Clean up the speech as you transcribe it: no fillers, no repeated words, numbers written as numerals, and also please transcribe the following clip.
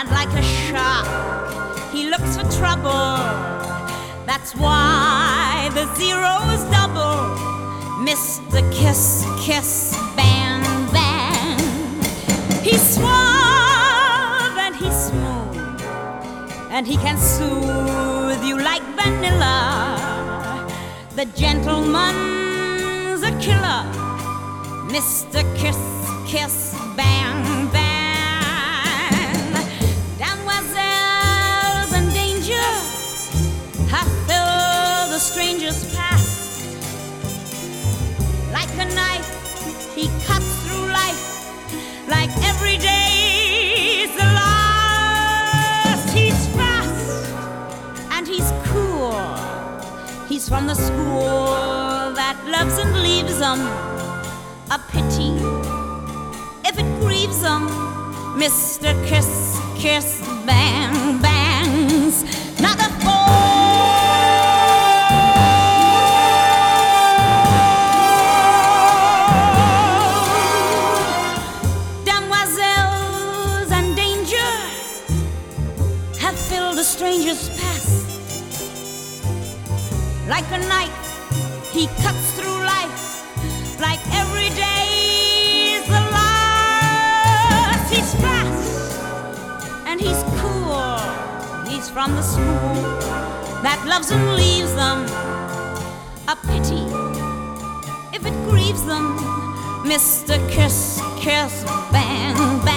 and like a shark, he looks for trouble. That's why the zero is double. Mr. Kiss, Kiss, Bang, Bang. He's suave and he's smooth, and he can soothe you like vanilla. The gentleman's a killer. Mr. Kiss, Kiss, Bang, Bang. Damoiselles in danger have filled the stranger's past. Like a knife, he cuts through life. Like every day's the last. He's fast and he's cool. He's from the school that loves and leaves a pity if it grieves him. Mr. Kiss, Kiss, Bang, Bang's not a fool. Damoiselles in danger have filled the stranger's past. Like a knife, he cuts through life. Like every day's the last. He's fast and he's cool. He's from the school that loves and leaves them a pity if it grieves them. Mr. Kiss, Kiss, Bang, Bang.